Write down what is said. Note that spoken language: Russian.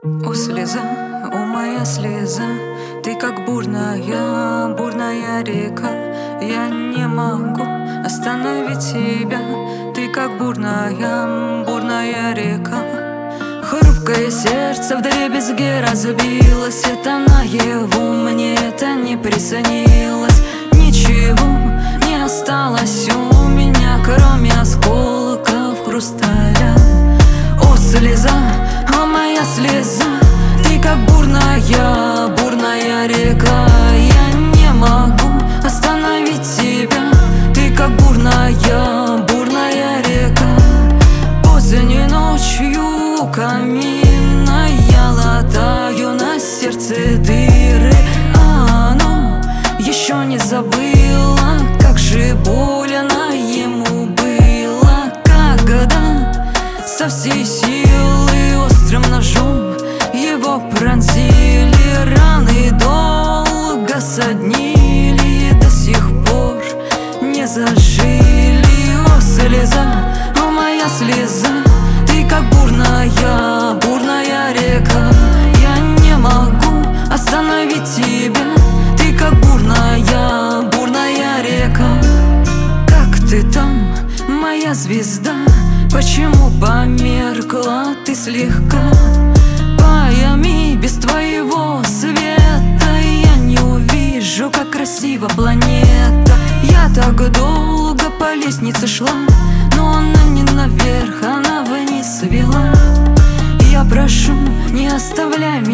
О, слеза, о, моя слеза, ты как бурная, бурная река. Я не могу остановить тебя, ты как бурная, бурная река. Хрупкое сердце вдребезги разбилось, это наяву, мне это не приснилось. Ничего не осталось у меня, кроме осколков хрусталя. О, слеза, о, моя слеза, ты как бурная, бурная река. Я не могу остановить тебя, ты как бурная, бурная река. Поздней ночью у камина я латаю на сердце дыры, а оно еще не забыло, как же больно ему было, когда со всей силы острым ножом его пронзили. Раны долго соднили, до сих пор не зажили. О, слеза, о, моя слеза, ты как бурная, бурная река. Я не могу остановить тебя, ты как бурная, бурная река. Как ты там, моя звезда? Почему померкла ты слегка? Пойми, без твоего света я не увижу, как красива планета. Я так долго по лестнице шла, но она не наверх, она вниз вела. Я прошу, не оставляй меня.